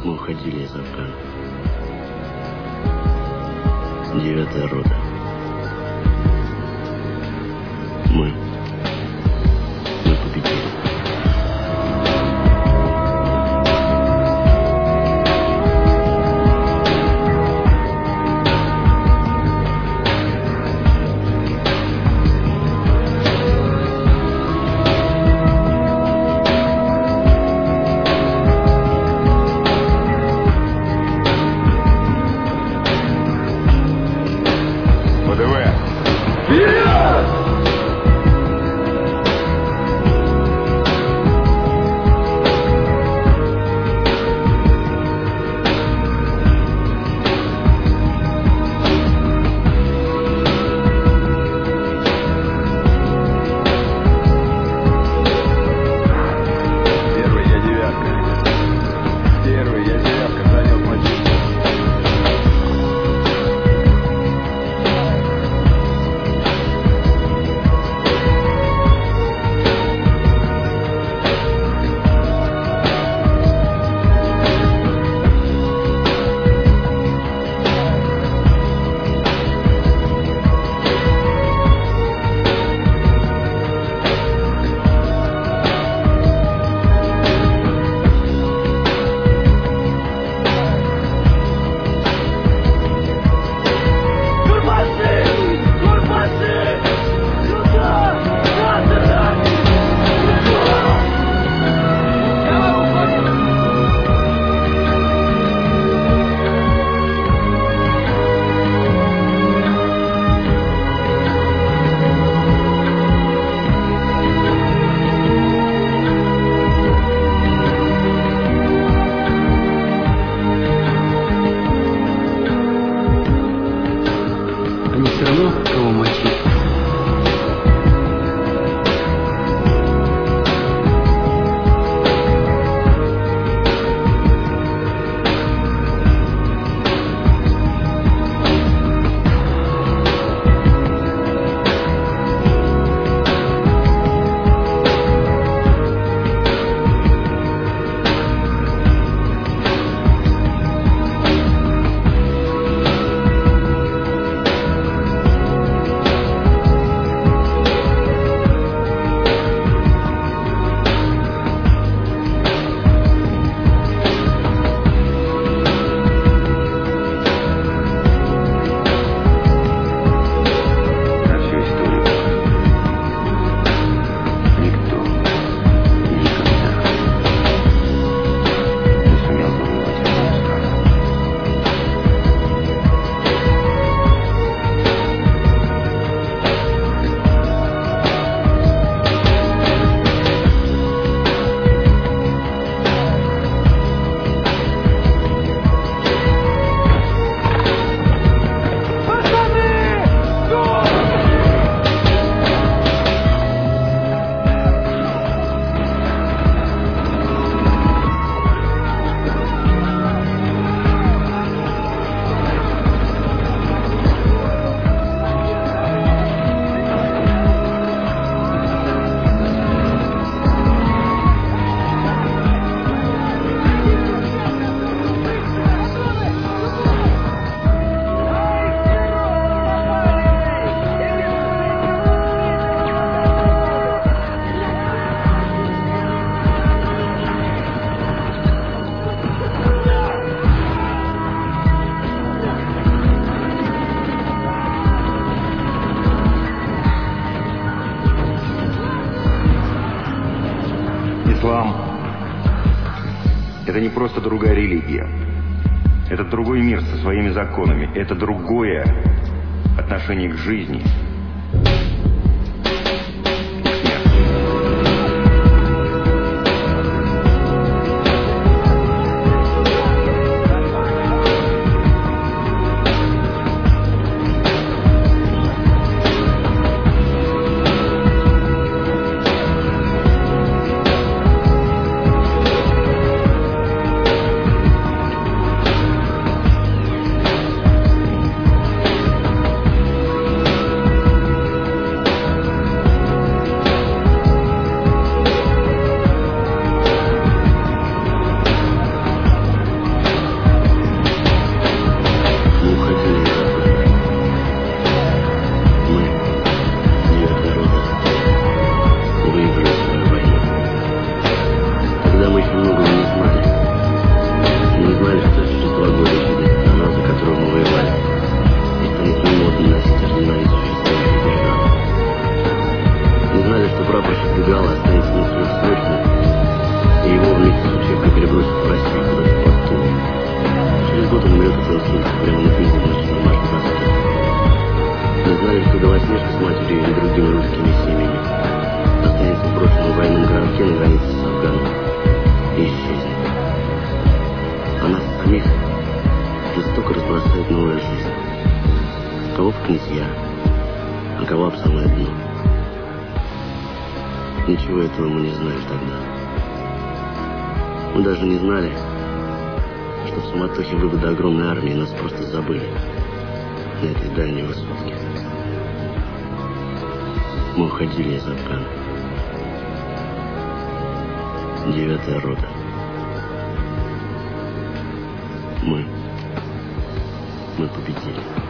Мы уходили из Афгана. 9-я рота. Мы победили. Ислам – это не просто другая религия. Это другой мир со своими законами. Это другое отношение к жизни. Очень много мы не знали. Мы не знали, что через 2 года исчезнет страна, за которую мы воевали. И станет немодно носить аж ненависть существующих держав. Не знали, что прапорщик Гагала останется на сверхсрочно, и его вместе с учебкой перебросят в Россию куда-то в Пасту. Через год он умрет от инсульта прямо на книге в ночной домашней доске. Не знали, что Белоснежка с матерью и другими русскими семьями останется в брошенном военном городке на границе с Афганом и исчезнет. А нас самих жестоко разбросает новая жизнь. Кого в князья, а кого об самое дно. Ничего этого мы не знали тогда. Мы даже не знали, что в суматохе вывода огромной армии нас просто забыли на этой дальней высотке. Мы уходили из Афгана. 9-я рота. Мы победили.